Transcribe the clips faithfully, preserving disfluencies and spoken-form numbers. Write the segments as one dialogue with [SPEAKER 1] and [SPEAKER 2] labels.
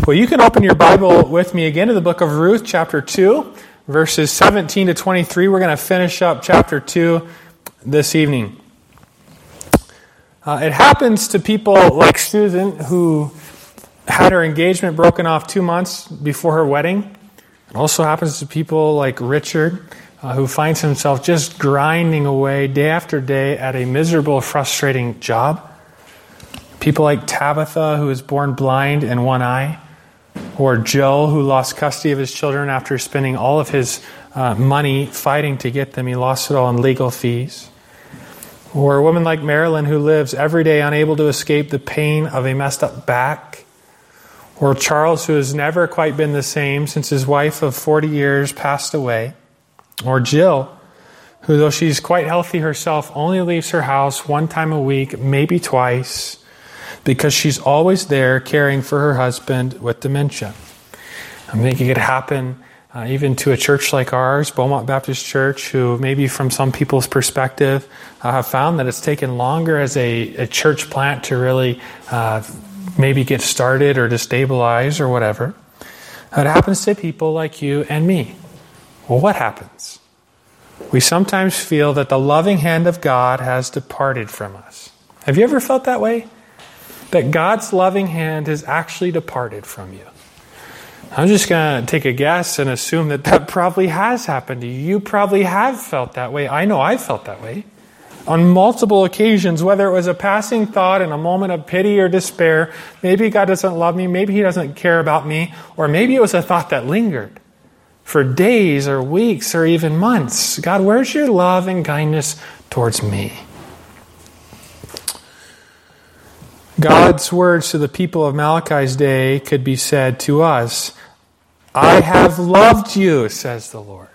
[SPEAKER 1] Well, you can open your Bible with me again to the book of Ruth, chapter two, verses seventeen to twenty-three. We're going to finish up chapter two this evening. Uh, it happens to people like Susan, who had her engagement broken off two months before her wedding. It also happens to people like Richard, uh, who finds himself just grinding away day after day at a miserable, frustrating job. People like Tabitha, who was born blind in one eye. Or Joe, who lost custody of his children after spending all of his uh, money fighting to get them. He lost it all in legal fees. Or a woman like Marilyn, who lives every day unable to escape the pain of a messed up back. Or Charles, who has never quite been the same since his wife of forty years passed away. Or Jill, who, though she's quite healthy herself, only leaves her house one time a week, maybe twice, because she's always there caring for her husband with dementia. I'm thinking it could happen uh, even to a church like ours, Beaumont Baptist Church, who maybe from some people's perspective uh, have found that it's taken longer as a, a church plant to really uh, maybe get started or to stabilize or whatever. It happens to people like you and me. Well, what happens? We sometimes feel that the loving hand of God has departed from us. Have you ever felt that way? That God's loving hand has actually departed from you. I'm just going to take a guess and assume that that probably has happened to you. You probably have felt that way. I know I've felt that way. On multiple occasions, whether it was a passing thought in a moment of pity or despair, maybe God doesn't love me, maybe He doesn't care about me, or maybe it was a thought that lingered for days or weeks or even months. God, where's your love and kindness towards me? God's words to the people of Malachi's day could be said to us, I have loved you, says the Lord.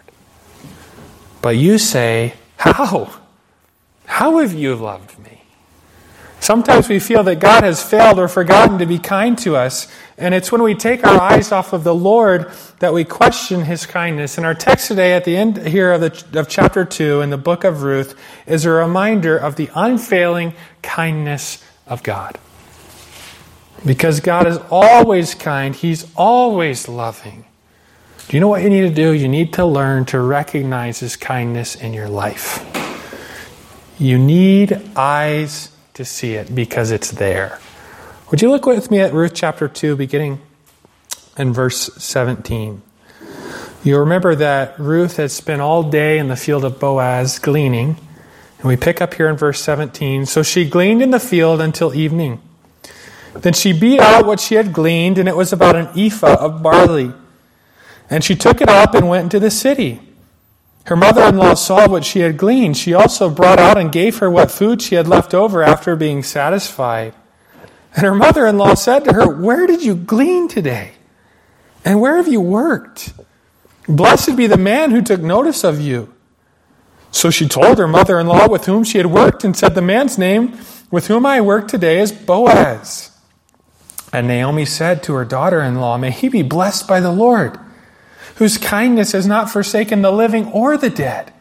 [SPEAKER 1] But you say, how? How have you loved me? Sometimes we feel that God has failed or forgotten to be kind to us, and it's when we take our eyes off of the Lord that we question His kindness. And our text today at the end here of, the, of chapter two in the book of Ruth is a reminder of the unfailing kindness of God. Because God is always kind. He's always loving. Do you know what you need to do? You need to learn to recognize His kindness in your life. You need eyes to see it because it's there. Would you look with me at Ruth chapter two, beginning in verse seventeen? You remember that Ruth had spent all day in the field of Boaz gleaning. And we pick up here in verse seventeen. So she gleaned in the field until evening. Then she beat out what she had gleaned, and it was about an ephah of barley. And she took it up and went into the city. Her mother-in-law saw what she had gleaned. She also brought out and gave her what food she had left over after being satisfied. And her mother-in-law said to her, where did you glean today? And where have you worked? Blessed be the man who took notice of you. So she told her mother-in-law with whom she had worked and said, the man's name with whom I work today is Boaz. And Naomi said to her daughter-in-law, may he be blessed by the Lord, whose kindness has not forsaken the living or the dead.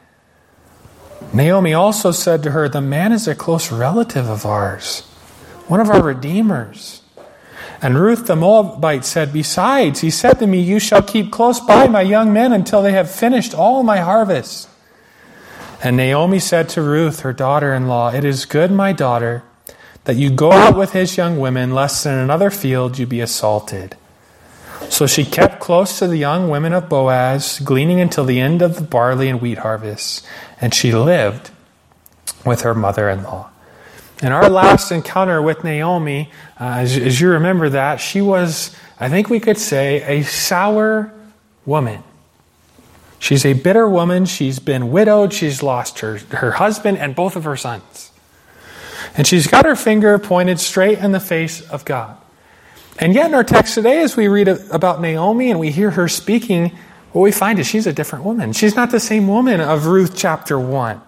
[SPEAKER 1] Naomi also said to her, the man is a close relative of ours, one of our redeemers. And Ruth the Moabite said, besides, he said to me, you shall keep close by my young men until they have finished all my harvest. And Naomi said to Ruth, her daughter-in-law, it is good, my daughter, that you go out with his young women, lest in another field you be assaulted. So she kept close to the young women of Boaz, gleaning until the end of the barley and wheat harvest, and she lived with her mother-in-law. In our last encounter with Naomi, uh, as, as you remember that, she was, I think we could say, a sour woman. She's a bitter woman. She's been widowed. She's lost her, her husband and both of her sons. And she's got her finger pointed straight in the face of God. And yet in our text today, as we read about Naomi and we hear her speaking, what we find is she's a different woman. She's not the same woman of Ruth chapter one.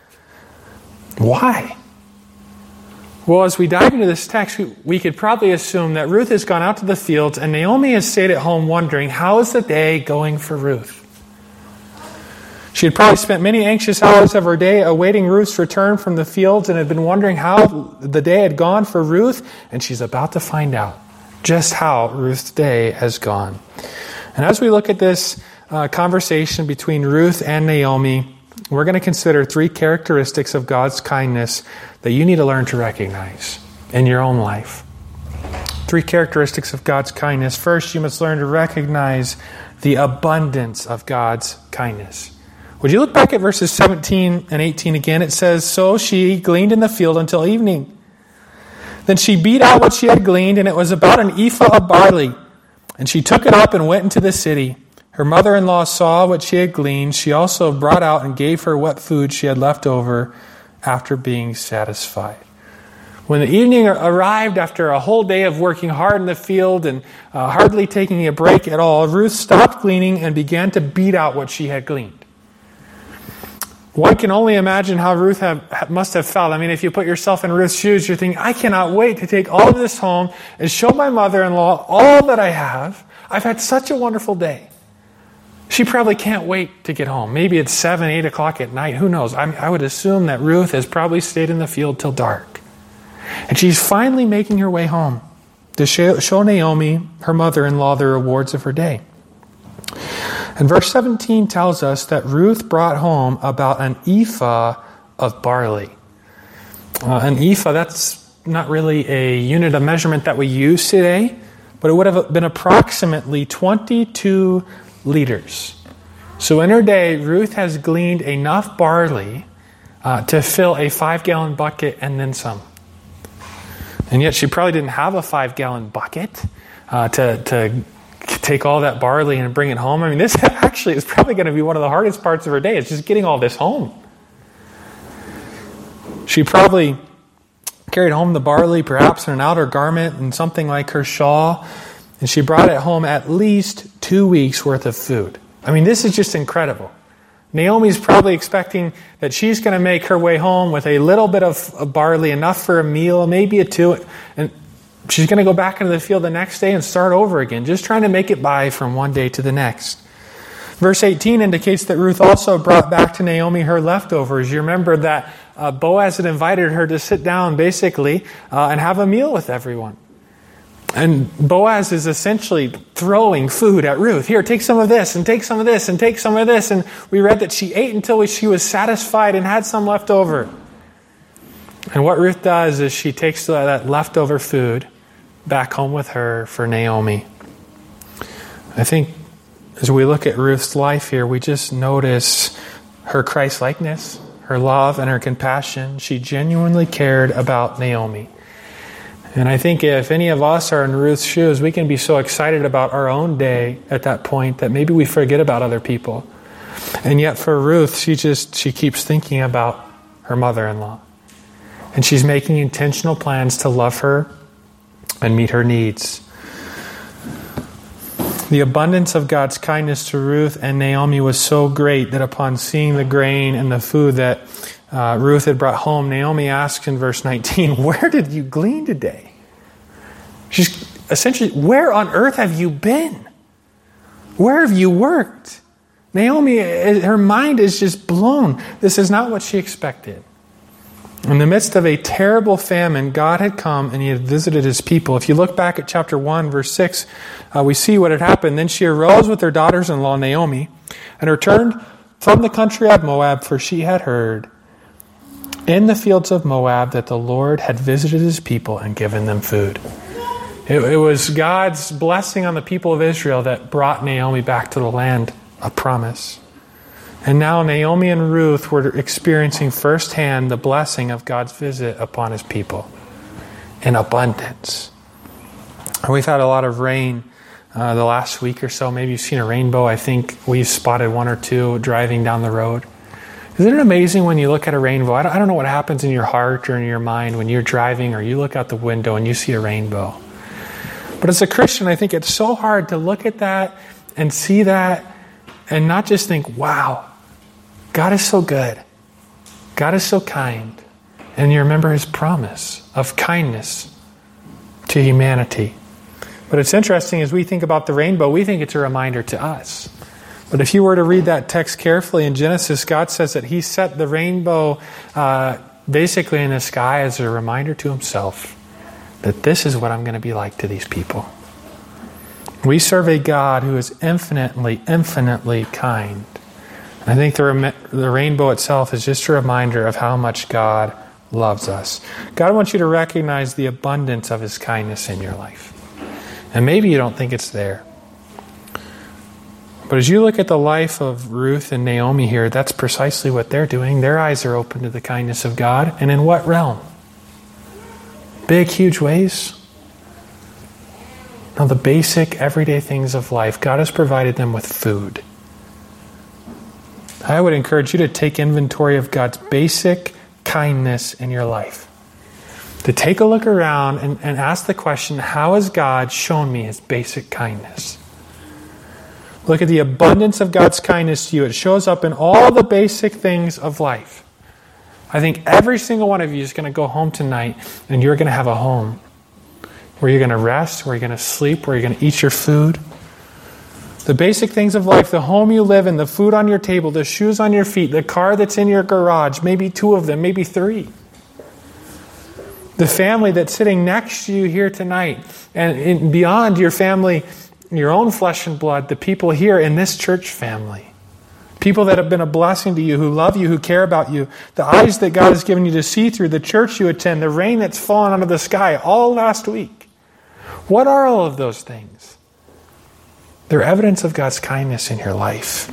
[SPEAKER 1] Why? Well, as we dive into this text, we could probably assume that Ruth has gone out to the fields and Naomi has stayed at home wondering, how is the day going for Ruth? She had probably spent many anxious hours of her day awaiting Ruth's return from the fields and had been wondering how the day had gone for Ruth, and she's about to find out. just how Ruth's day has gone. And as we look at this uh, conversation between Ruth and Naomi, we're going to consider three characteristics of God's kindness that you need to learn to recognize in your own life. Three characteristics of God's kindness. First, you must learn to recognize the abundance of God's kindness. Would you look back at verses seventeen and eighteen again? It says, "So she gleaned in the field until evening. Then she beat out what she had gleaned, and it was about an ephah of barley. And she took it up and went into the city. Her mother-in-law saw what she had gleaned. She also brought out and gave her what food she had left over after being satisfied." When the evening arrived after a whole day of working hard in the field and uh, hardly taking a break at all, Ruth stopped gleaning and began to beat out what she had gleaned. One can only imagine how Ruth have, must have felt. I mean, if you put yourself in Ruth's shoes, you're thinking, I cannot wait to take all of this home and show my mother-in-law all that I have. I've had such a wonderful day. She probably can't wait to get home. Maybe it's seven, eight o'clock at night. Who knows? I, I would assume that Ruth has probably stayed in the field till dark. And she's finally making her way home to show Naomi, her mother-in-law, the rewards of her day. And verse seventeen tells us that Ruth brought home about an ephah of barley. Uh, an ephah, that's not really a unit of measurement that we use today, but it would have been approximately twenty-two liters. So in her day, Ruth has gleaned enough barley uh, to fill a five-gallon bucket and then some. And yet she probably didn't have a five-gallon bucket uh, to, to take all that barley and bring it home. I mean, this actually is probably going to be one of the hardest parts of her day. It's just getting all this home. She probably carried home the barley, perhaps in an outer garment and something like her shawl. And she brought it home at least two weeks' worth of food. I mean, this is just incredible. Naomi's probably expecting that she's going to make her way home with a little bit of barley, enough for a meal, maybe a two, and she's going to go back into the field the next day and start over again, just trying to make it by from one day to the next. Verse eighteen indicates that Ruth also brought back to Naomi her leftovers. You remember that uh, Boaz had invited her to sit down, basically, uh, and have a meal with everyone. And Boaz is essentially throwing food at Ruth. Here, take some of this, and take some of this, and take some of this. And we read that she ate until she was satisfied and had some left over. And what Ruth does is she takes that leftover food back home with her for Naomi. I think as we look at Ruth's life here, we just notice her Christ-likeness, her love, and her compassion. She genuinely cared about Naomi. And I think if any of us are in Ruth's shoes, we can be so excited about our own day at that point that maybe we forget about other people. And yet for Ruth, she just, she keeps thinking about her mother-in-law. And she's making intentional plans to love her and meet her needs. The abundance of God's kindness to Ruth and Naomi was so great that upon seeing the grain and the food that uh, Ruth had brought home, Naomi asks in verse nineteen, "Where did you glean today?" She's essentially, where on earth have you been? Where have you worked? Naomi, her mind is just blown. This is not what she expected. In the midst of a terrible famine, God had come and He had visited His people. If you look back at chapter one, verse six, uh, we see what had happened. Then she arose with her daughters-in-law, Naomi, and returned from the country of Moab, for she had heard in the fields of Moab that the Lord had visited His people and given them food. It, it was God's blessing on the people of Israel that brought Naomi back to the land of promise. And now Naomi and Ruth were experiencing firsthand the blessing of God's visit upon His people in abundance. We've had a lot of rain uh, the last week or so. Maybe you've seen a rainbow. I think we've spotted one or two driving down the road. Isn't it amazing when you look at a rainbow? I don't, I don't know what happens in your heart or in your mind when you're driving or you look out the window and you see a rainbow. But as a Christian, I think it's so hard to look at that and see that and not just think, wow, God is so good. God is so kind. And you remember His promise of kindness to humanity. But it's interesting, as we think about the rainbow, we think it's a reminder to us. But if you were to read that text carefully in Genesis, God says that He set the rainbow uh, basically in the sky as a reminder to Himself that this is what I'm going to be like to these people. We serve a God who is infinitely, infinitely kind. And I think the, rem- the rainbow itself is just a reminder of how much God loves us. God wants you to recognize the abundance of His kindness in your life. And maybe you don't think it's there. But as you look at the life of Ruth and Naomi here, that's precisely what they're doing. Their eyes are open to the kindness of God. And in what realm? Big, huge ways? No, the basic, everyday things of life. God has provided them with food. I would encourage you to take inventory of God's basic kindness in your life. To take a look around and, and ask the question, how has God shown me His basic kindness? Look at the abundance of God's kindness to you. It shows up in all the basic things of life. I think every single one of you is going to go home tonight and you're going to have a home where you're going to rest, where you're going to sleep, where you're going to eat your food. The basic things of life, the home you live in, the food on your table, the shoes on your feet, the car that's in your garage, maybe two of them, maybe three. The family that's sitting next to you here tonight, and beyond your family, your own flesh and blood, the people here in this church family. People that have been a blessing to you, who love you, who care about you. The eyes that God has given you to see through, the church you attend, the rain that's fallen out of the sky all last week. What are all of those things? They're evidence of God's kindness in your life.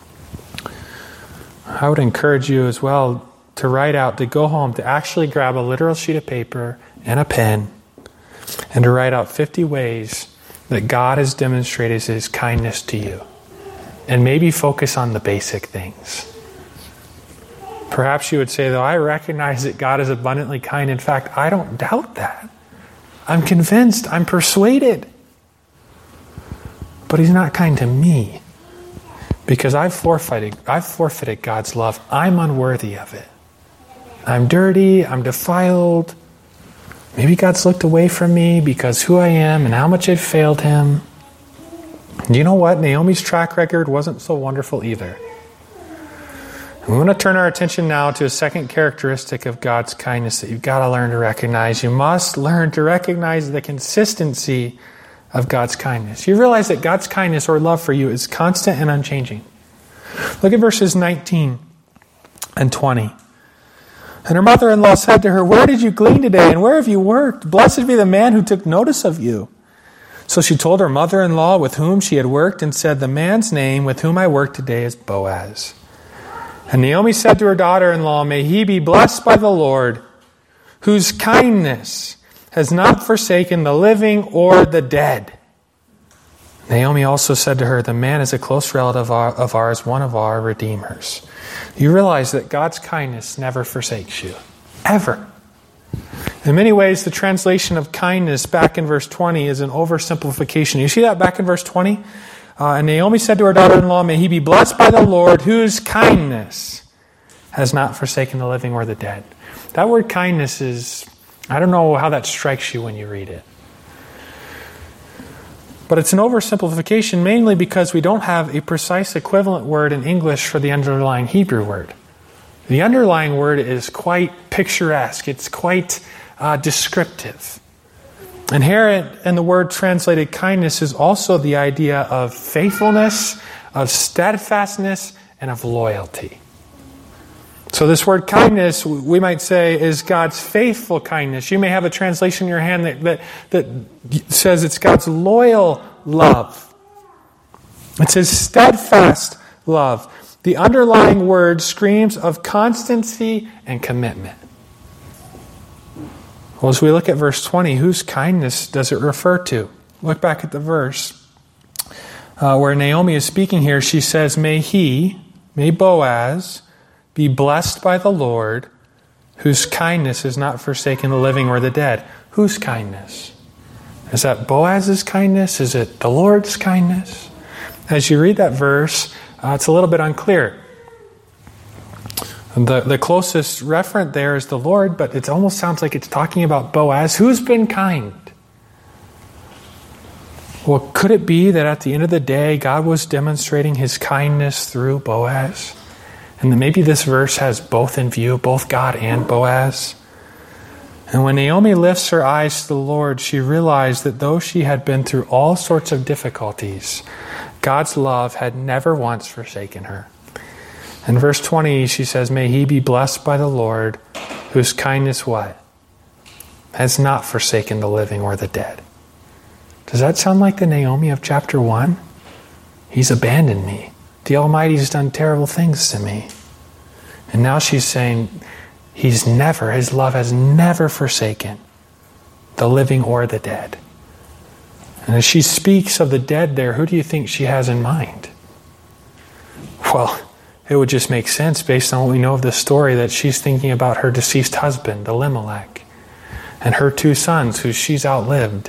[SPEAKER 1] I would encourage you as well to write out, to go home, to actually grab a literal sheet of paper and a pen, and to write out fifty ways that God has demonstrated His kindness to you. And maybe focus on the basic things. Perhaps you would say, though, I recognize that God is abundantly kind. In fact, I don't doubt that. I'm convinced, I'm persuaded. But He's not kind to me. Because I've forfeited, I've forfeited God's love. I'm unworthy of it. I'm dirty, I'm defiled. Maybe God's looked away from me because who I am and how much I've failed Him. Do you know what? Naomi's track record wasn't so wonderful either. We want to turn our attention now to a second characteristic of God's kindness that you've got to learn to recognize. You must learn to recognize the consistency of God's kindness. You realize that God's kindness or love for you is constant and unchanging. Look at verses nineteen and twenty. And her mother-in-law said to her, "Where did you glean today, and where have you worked? Blessed be the man who took notice of you." So she told her mother-in-law with whom she had worked and said, "The man's name with whom I work today is Boaz." And Naomi said to her daughter-in-law, "May he be blessed by the Lord, whose kindness has not forsaken the living or the dead." Naomi also said to her, "The man is a close relative of ours, one of our redeemers." You realize that God's kindness never forsakes you. Ever. In many ways, the translation of kindness back in verse twenty is an oversimplification. You see that back in verse twenty? Uh, and Naomi said to her daughter-in-law, "May he be blessed by the Lord, whose kindness has not forsaken the living or the dead." That word kindness is, I don't know how that strikes you when you read it. But it's an oversimplification mainly because we don't have a precise equivalent word in English for the underlying Hebrew word. The underlying word is quite picturesque. It's quite uh, descriptive. Inherent in the word translated kindness is also the idea of faithfulness, of steadfastness, and of loyalty. So this word kindness, we might say, is God's faithful kindness. You may have a translation in your hand that, that, that says it's God's loyal love. It's His steadfast love. The underlying word screams of constancy and commitment. Well, as we look at verse twenty, whose kindness does it refer to? Look back at the verse uh, where Naomi is speaking here. She says, "May he, may Boaz, be blessed by the Lord, whose kindness has not forsaken the living or the dead." Whose kindness? Is that Boaz's kindness? Is it the Lord's kindness? As you read that verse, uh, it's a little bit unclear. The, the closest referent there is the Lord, but it almost sounds like it's talking about Boaz. Who's been kind? Well, could it be that at the end of the day, God was demonstrating His kindness through Boaz? And then maybe this verse has both in view, both God and Boaz. And when Naomi lifts her eyes to the Lord, she realized that though she had been through all sorts of difficulties, God's love had never once forsaken her. In verse twenty, she says, "May he be blessed by the Lord, whose kindness," what? "Has not forsaken the living or the dead." Does that sound like the Naomi of chapter one? He's abandoned me. The Almighty's done terrible things to me. And now she's saying, He's never, His love has never forsaken the living or the dead. And as she speaks of the dead there, who do you think she has in mind? Well, it would just make sense based on what we know of the story that she's thinking about her deceased husband, Elimelech, and her two sons who she's outlived.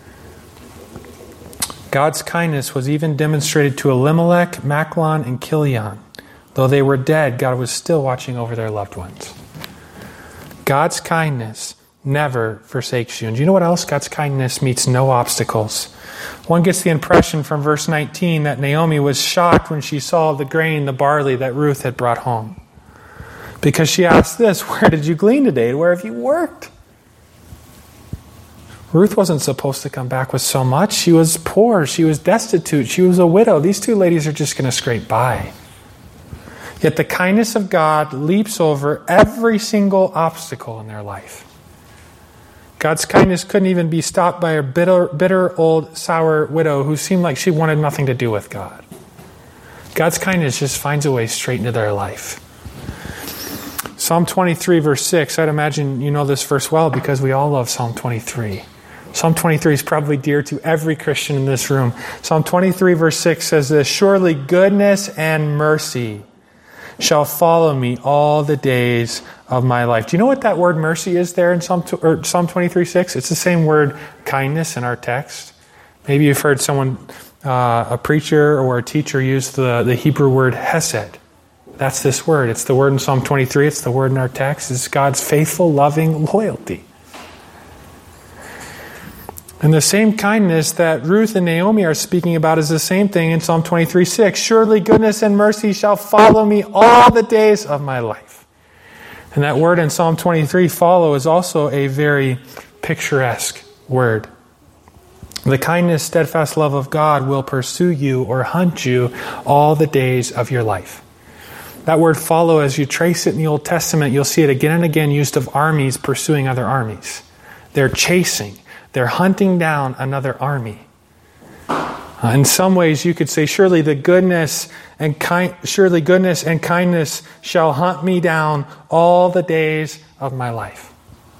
[SPEAKER 1] God's kindness was even demonstrated to Elimelech, Machlon, and Chilion. Though they were dead, God was still watching over their loved ones. God's kindness never forsakes you. And do you know what else? God's kindness meets no obstacles. One gets the impression from verse nineteen that Naomi was shocked when she saw the grain, the barley that Ruth had brought home. Because she asked this, "Where did you glean today? Where have you worked?" Ruth wasn't supposed to come back with so much. She was poor. She was destitute. She was a widow. These two ladies are just going to scrape by. Yet the kindness of God leaps over every single obstacle in their life. God's kindness couldn't even be stopped by a bitter, bitter old sour widow who seemed like she wanted nothing to do with God. God's kindness just finds a way straight into their life. Psalm twenty-three, verse six, I'd imagine you know this verse well because we all love Psalm twenty-three. Psalm twenty-three is probably dear to every Christian in this room. Psalm twenty-three, verse six says this, "Surely goodness and mercy shall follow me all the days of my life." Do you know what that word mercy is there in Psalm, or Psalm twenty-three, six? It's the same word kindness in our text. Maybe you've heard someone, uh, a preacher or a teacher use the, the Hebrew word hesed. That's this word. It's the word in Psalm twenty-three. It's the word in our text. It's God's faithful, loving loyalty. And the same kindness that Ruth and Naomi are speaking about is the same thing in Psalm twenty-three, six. "Surely goodness and mercy shall follow me all the days of my life." And that word in Psalm twenty-three, follow, is also a very picturesque word. The kindness, steadfast love of God will pursue you or hunt you all the days of your life. That word follow, as you trace it in the Old Testament, you'll see it again and again used of armies pursuing other armies. They're chasing. They're hunting down another army. Uh, in some ways, you could say, surely the goodness and kind, surely goodness and kindness shall hunt me down all the days of my life.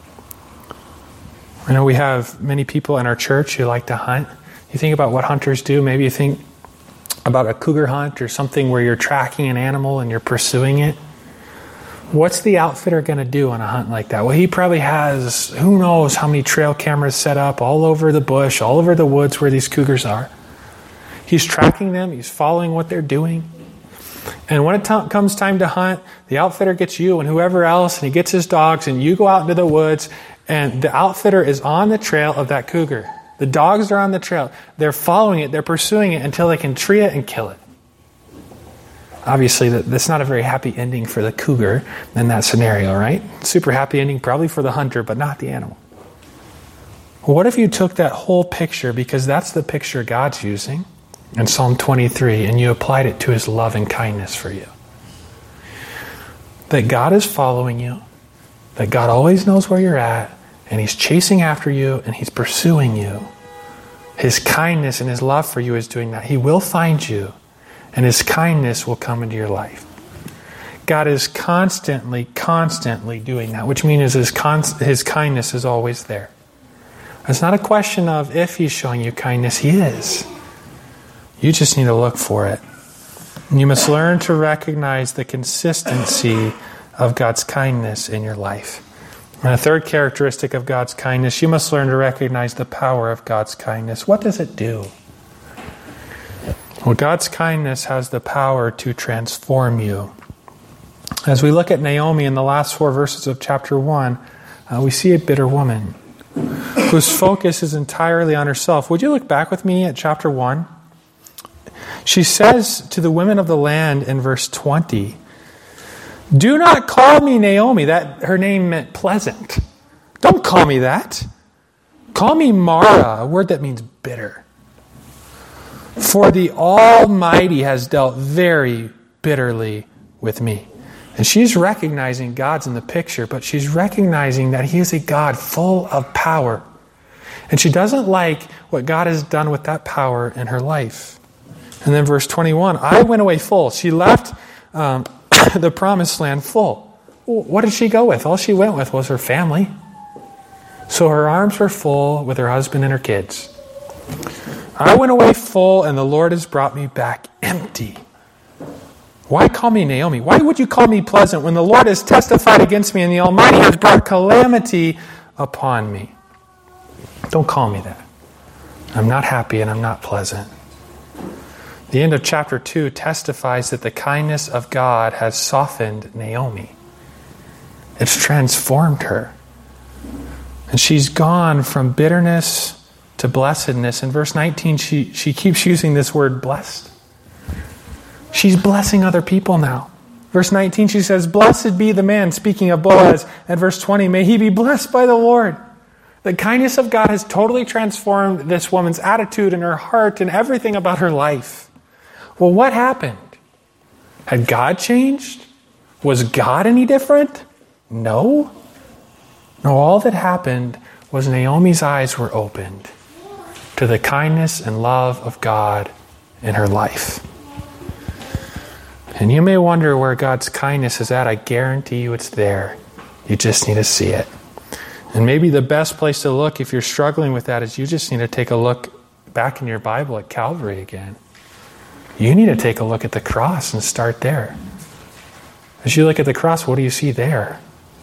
[SPEAKER 1] I know we have many people in our church who like to hunt. You think about what hunters do. Maybe you think about a cougar hunt or something where you're tracking an animal and you're pursuing it. What's the outfitter going to do on a hunt like that? Well, he probably has who knows how many trail cameras set up all over the bush, all over the woods where these cougars are. He's tracking them. He's following what they're doing. And when it t- comes time to hunt, the outfitter gets you and whoever else, and he gets his dogs, and you go out into the woods, and the outfitter is on the trail of that cougar. The dogs are on the trail. They're following it. They're pursuing it until they can tree it and kill it. Obviously, that's not a very happy ending for the cougar in that scenario, right? Super happy ending probably for the hunter, but not the animal. Well, what if you took that whole picture, because that's the picture God's using in Psalm twenty-three, and you applied it to His love and kindness for you? That God is following you, that God always knows where you're at, and He's chasing after you, and He's pursuing you. His kindness and His love for you is doing that. He will find you. And His kindness will come into your life. God is constantly, constantly doing that, which means His, con- his kindness is always there. It's not a question of if He's showing you kindness. He is. You just need to look for it. And you must learn to recognize the consistency of God's kindness in your life. And a third characteristic of God's kindness, you must learn to recognize the power of God's kindness. What does it do? Well, God's kindness has the power to transform you. As we look at Naomi in the last four verses of chapter one, uh, we see a bitter woman whose focus is entirely on herself. Would you look back with me at chapter one? She says to the women of the land in verse twenty, "Do not call me Naomi." That her name meant pleasant. Don't call me that. Call me Mara, a word that means bitter. For the Almighty has dealt very bitterly with me. And she's recognizing God's in the picture, but she's recognizing that He is a God full of power. And she doesn't like what God has done with that power in her life. And then verse twenty-one, I went away full. She left um, the promised land full. What did she go with? All she went with was her family. So her arms were full with her husband and her kids. I went away full, and the Lord has brought me back empty. Why call me Naomi? Why would you call me pleasant when the Lord has testified against me and the Almighty has brought calamity upon me? Don't call me that. I'm not happy and I'm not pleasant. The end of chapter two testifies that the kindness of God has softened Naomi. It's transformed her. And she's gone from bitterness to blessedness. In verse nineteen, she, she keeps using this word blessed. She's blessing other people now. Verse nineteen, she says, blessed be the man, speaking of Boaz. And verse twenty, may he be blessed by the Lord. The kindness of God has totally transformed this woman's attitude and her heart and everything about her life. Well, what happened? Had God changed? Was God any different? No. No, all that happened was Naomi's eyes were opened to the kindness and love of God in her life. And you may wonder where God's kindness is at. I guarantee you it's there. You just need to see it. And maybe the best place to look if you're struggling with that is you just need to take a look back in your Bible at Calvary again. You need to take a look at the cross and start there. As you look at the cross, what do you see there?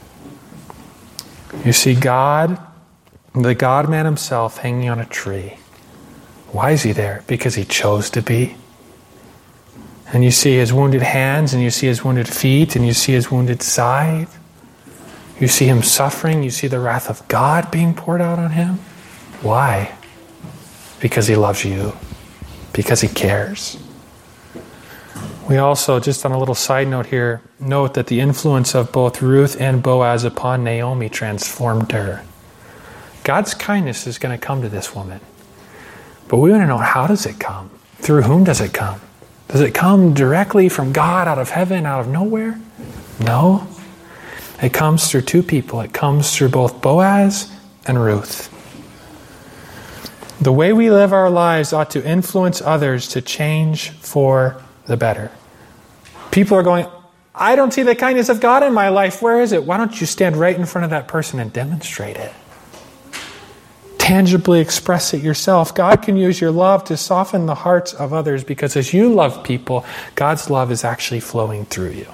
[SPEAKER 1] You see God, the God-man himself, hanging on a tree. Why is he there? Because he chose to be. And you see his wounded hands, and you see his wounded feet, and you see his wounded side. You see him suffering. You see the wrath of God being poured out on him. Why? Because he loves you. Because he cares. We also, just on a little side note here, note that the influence of both Ruth and Boaz upon Naomi transformed her. God's kindness is going to come to this woman. But we want to know, how does it come? Through whom does it come? Does it come directly from God out of heaven, out of nowhere? No. It comes through two people. It comes through both Boaz and Ruth. The way we live our lives ought to influence others to change for the better. People are going, I don't see the kindness of God in my life. Where is it? Why don't you stand right in front of that person and demonstrate it? Tangibly express it yourself. God can use your love to soften the hearts of others, because as you love people, God's love is actually flowing through you.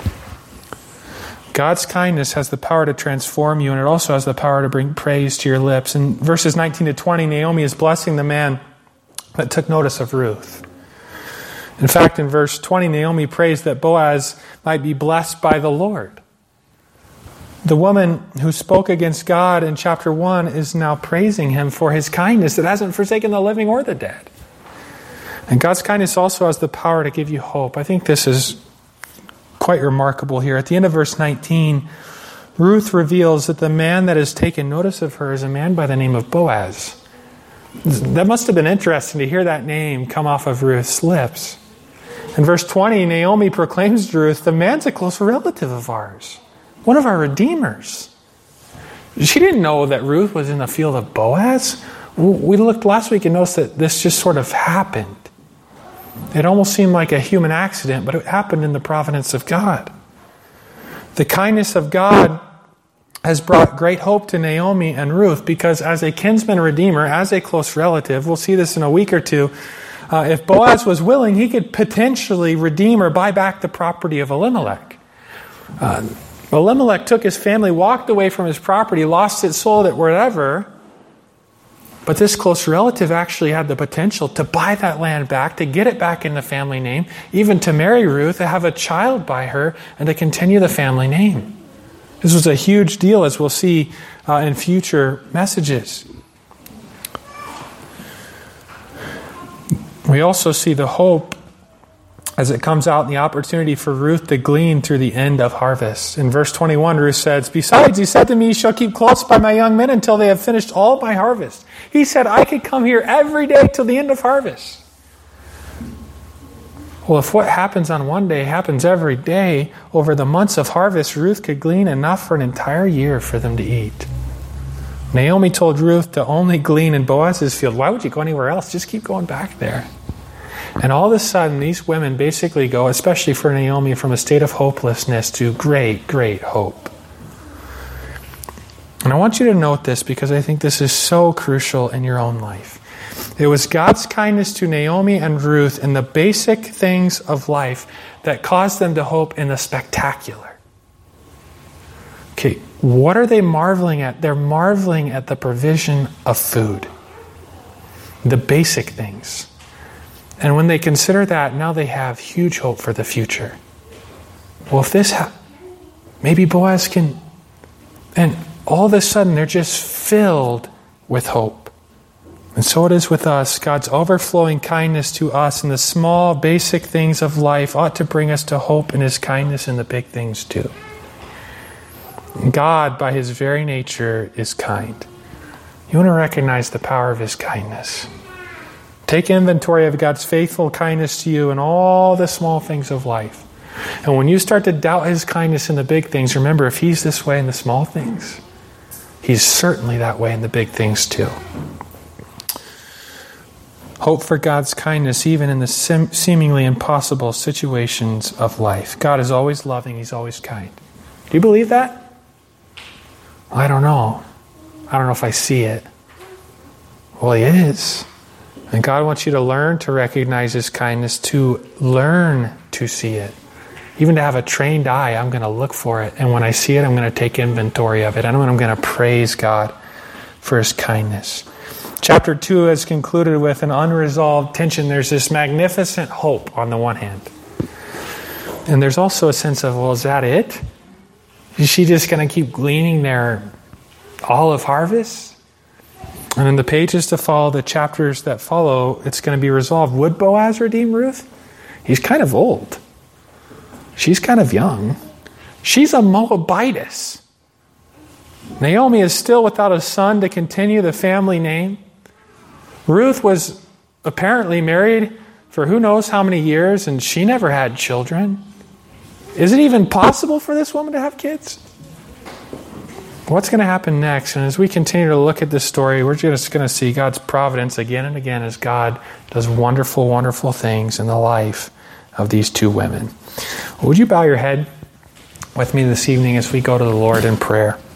[SPEAKER 1] God's kindness has the power to transform you, and it also has the power to bring praise to your lips. In verses nineteen to twenty, Naomi is blessing the man that took notice of Ruth. In fact, in verse twenty, Naomi prays that Boaz might be blessed by the Lord. The woman who spoke against God in chapter one is now praising him for his kindness that hasn't forsaken the living or the dead. And God's kindness also has the power to give you hope. I think this is quite remarkable here. At the end of verse nineteen, Ruth reveals that the man that has taken notice of her is a man by the name of Boaz. That must have been interesting to hear that name come off of Ruth's lips. In verse twenty, Naomi proclaims to Ruth, the man's a close relative of ours, one of our redeemers. She didn't know that Ruth was in the field of Boaz. We looked last week and noticed that this just sort of happened. It almost seemed like a human accident, but it happened in the providence of God. The kindness of God has brought great hope to Naomi and Ruth, because as a kinsman redeemer, as a close relative, we'll see this in a week or two, uh, if Boaz was willing, he could potentially redeem or buy back the property of Elimelech. Uh, Elimelech took his family, walked away from his property, lost it, sold it, wherever. But this close relative actually had the potential to buy that land back, to get it back in the family name, even to marry Ruth, to have a child by her, and to continue the family name. This was a huge deal, as we'll see uh, in future messages. We also see the hope as it comes out in the opportunity for Ruth to glean through the end of harvest. In verse twenty-one, Ruth says, "Besides, he said to me, you shall keep close by my young men until they have finished all my harvest." He said, I could come here every day till the end of harvest. Well, if what happens on one day happens every day, over the months of harvest, Ruth could glean enough for an entire year for them to eat. Naomi told Ruth to only glean in Boaz's field. Why would you go anywhere else? Just keep going back there. And all of a sudden, these women basically go, especially for Naomi, from a state of hopelessness to great, great hope. And I want you to note this because I think this is so crucial in your own life. It was God's kindness to Naomi and Ruth in the basic things of life that caused them to hope in the spectacular. Okay, what are they marveling at? They're marveling at the provision of food. The basic things. And when they consider that, now they have huge hope for the future. Well, if this, ha- maybe Boaz can, and all of a sudden they're just filled with hope. And so it is with us. God's overflowing kindness to us in the small, basic things of life ought to bring us to hope in His kindness in the big things too. God, by His very nature, is kind. You want to recognize the power of His kindness. Take inventory of God's faithful kindness to you in all the small things of life. And when you start to doubt His kindness in the big things, remember, if He's this way in the small things, He's certainly that way in the big things too. Hope for God's kindness even in the sim- seemingly impossible situations of life. God is always loving. He's always kind. Do you believe that? I don't know. I don't know if I see it. Well, He is. And God wants you to learn to recognize His kindness, to learn to see it. Even to have a trained eye, I'm going to look for it. And when I see it, I'm going to take inventory of it. And I'm going to praise God for His kindness. Chapter two has concluded with an unresolved tension. There's this magnificent hope on the one hand. And there's also a sense of, well, is that it? Is she just going to keep gleaning their olive harvest? And in the pages to follow, the chapters that follow, it's going to be resolved. Would Boaz redeem Ruth? He's kind of old. She's kind of young. She's a Moabitess. Naomi is still without a son to continue the family name. Ruth was apparently married for who knows how many years, and she never had children. Is it even possible for this woman to have kids? What's going to happen next? And as we continue to look at this story, we're just going to see God's providence again and again as God does wonderful, wonderful things in the life of these two women. Would you bow your head with me this evening as we go to the Lord in prayer?